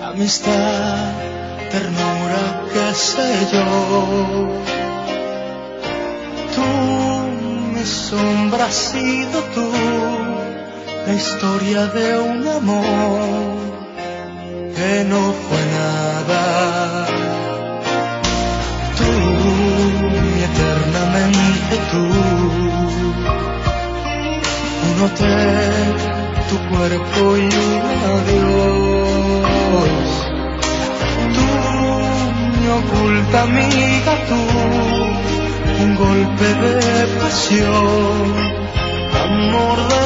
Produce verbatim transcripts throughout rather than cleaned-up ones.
amistad, ternura, qué sé yo. Tú, mi sombra, has sido tú, la historia de un amor que no fue nada. Tú, mi eternamente tú, un hotel, tu cuerpo y un adiós. Tú, mi oculta amiga, tú, un golpe de pasión, amor de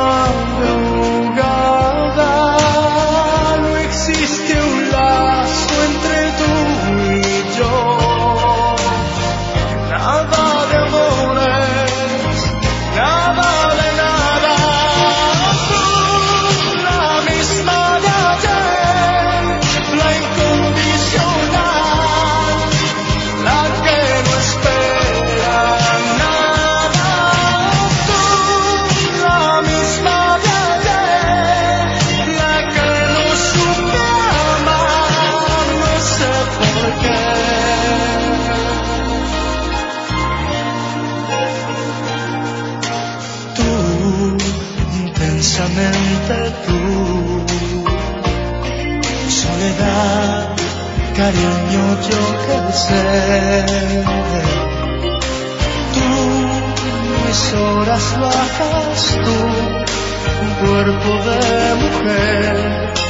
madrugada. No existe un lazo entre tú y yo, nada de amores, nada de nada. Tú, la misma de ayer, la incondicional, la que no espera nada. Tú, la misma de ayer, la que no supe amar, no sé por qué. Tú, intensamente tú, soledad, cariño, yo qué sé. Tú, mis horas bajas, tú, un cuerpo de mujer.